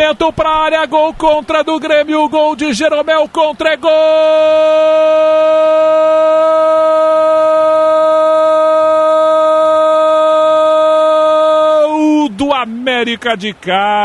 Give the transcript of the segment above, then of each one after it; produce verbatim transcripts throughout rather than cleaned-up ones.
Cruzamento pra área, gol contra do Grêmio, gol de Jeromel contra, é gol do América de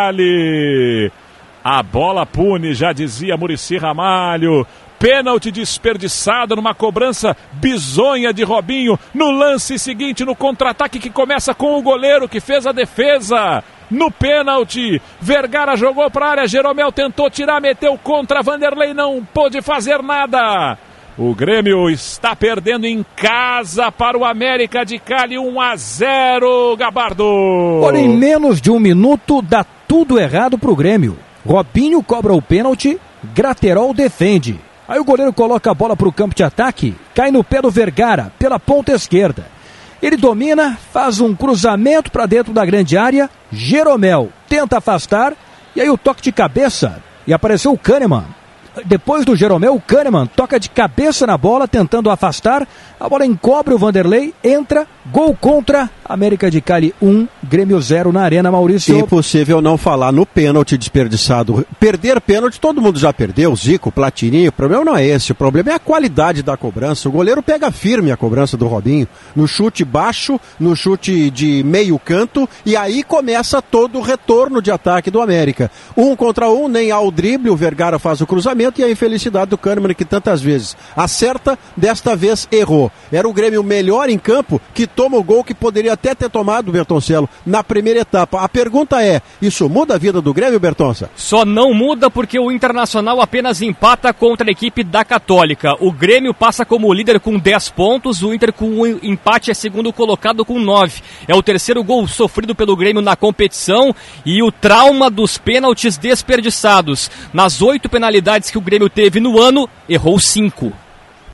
Cali. A bola pune, já dizia Muricy Ramalho. Pênalti desperdiçado numa cobrança bizonha de Robinho. No lance seguinte, no contra-ataque que começa com o goleiro que fez a defesa. No pênalti, Vergara jogou para a área, Jeromel tentou tirar, meteu contra, Vanderlei não pôde fazer nada. O Grêmio está perdendo em casa para o América de Cali, um a zero, Gabardo. Olha, em menos de um minuto dá tudo errado para o Grêmio. Robinho cobra o pênalti, Graterol defende. Aí o goleiro coloca a bola para o campo de ataque, cai no pé do Vergara, pela ponta esquerda. Ele domina, faz um cruzamento para dentro da grande área, Jeromel tenta afastar, e aí o toque de cabeça, e apareceu o Kahneman. Depois do Jeromel, o Kahneman toca de cabeça na bola, tentando afastar, a bola encobre o Vanderlei, entra, gol contra, América de Cali um, Grêmio zero na Arena, Maurício. Impossível não falar no pênalti desperdiçado. Perder pênalti, todo mundo já perdeu, Zico, Platini, o problema não é esse, o problema é a qualidade da cobrança. O goleiro pega firme a cobrança do Robinho, no chute baixo, no chute de meio canto, e aí começa todo o retorno de ataque do América. Um contra um, nem há o drible, o Vergara faz o cruzamento, e a infelicidade do Kahneman, que tantas vezes acerta, desta vez errou. Era o Grêmio melhor em campo, que toma o gol que poderia até ter tomado o Bertoncello na primeira etapa. A pergunta é, isso muda a vida do Grêmio, Bertonça? Só não muda porque o Internacional apenas empata contra a equipe da Católica. O Grêmio passa como líder com dez pontos, o Inter com um empate é segundo colocado com nove. É o terceiro gol sofrido pelo Grêmio na competição e o trauma dos pênaltis desperdiçados. Nas oito penalidades que o Grêmio teve no ano, errou cinco.